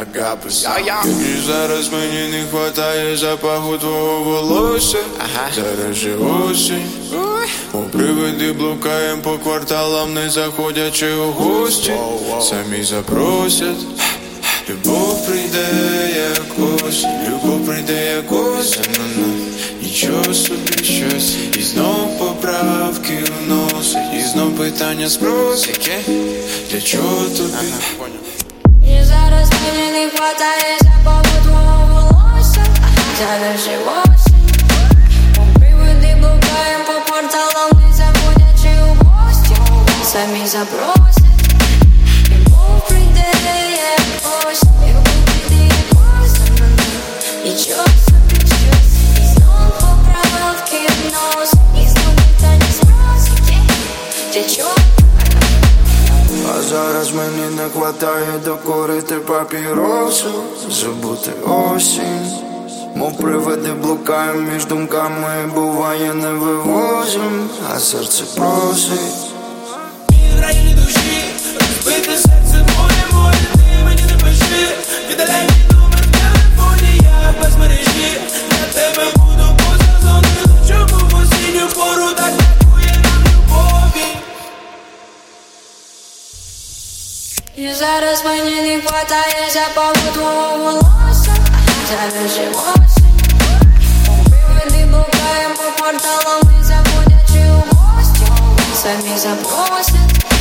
І зараз мені не хватає запаху твого волосся. Зараз же осінь. Мов привиди блукаєм по кварталам, не заходячи у гості. Самі запросять. Любов прийде як осінь, любов прийде як осінь. Нічого собі щось. І знов поправки вносить, і знов питання спросить. Для чого тобі? І зараз мені не хватає запаху твого волосся. Зараз же осінь. Привиди блукаєм по кварталам, не заходячи у гості. Самі запросять. Любов прийде як осінь, любов прийде як осінь. Нічого собі щось. І знов поправки вносить, і знов питання спросить. Для чого? А зараз мені не хватає докурити папіросу, забути осінь. Мов привиди блукаєм між думками, буває не вивозим, а серце просить. В країні душі, розбите серце моє, ти мені не пиши. Віддаляй мій номер в телефоні, я без мережі. Я тебе буду поза зоною, чому в осінню пору так бракує нам любові. І зараз мені не хватає запаху твого волосся. Зараз же осінь. Привиди блукаєм по кварталам, не заходячи у гості. Самі запросять.